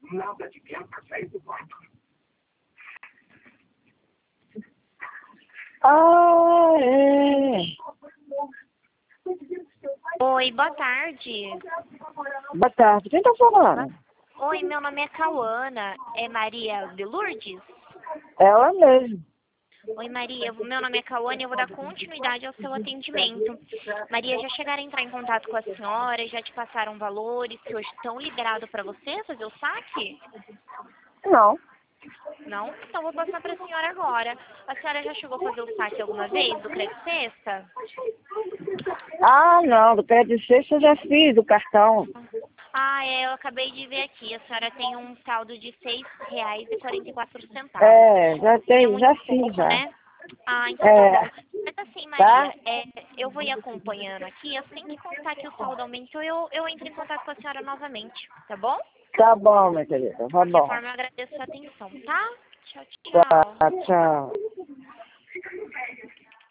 Ah, é. Oi, boa tarde. Boa tarde. Quem tá falando? Oi, meu nome é Cauana. É Maria de Lourdes? Ela mesmo. Oi, Maria. Meu nome é Cauana e eu vou dar continuidade ao seu atendimento. Maria, já chegaram a entrar em contato com a senhora? Já te passaram valores que hoje estão liberados para você fazer o saque? Não. Não? Então vou passar para a senhora agora. A senhora já chegou a fazer o saque alguma vez do Crédito Sexta? Ah, não. Do crédito sexta eu já fiz, do cartão. Ah, é, eu acabei de ver aqui. A senhora tem um saldo de R$ 6,44. É muito Já pouco, fiz, já. né? Ah, então tá bom. Mas assim, Tá? Maria, eu vou ir acompanhando aqui. Assim que constar que o saldo aumentou, eu entro em contato com a senhora novamente, tá bom? Tá bom, minha querida. De Tá qualquer bom. forma, eu agradeço a atenção, tá? Tchau, Tá, tchau. tchau.